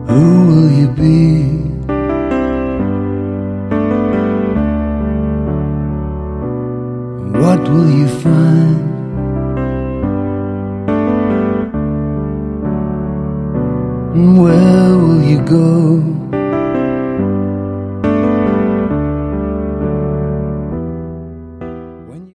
Who will you be? What will you find? Where will you go?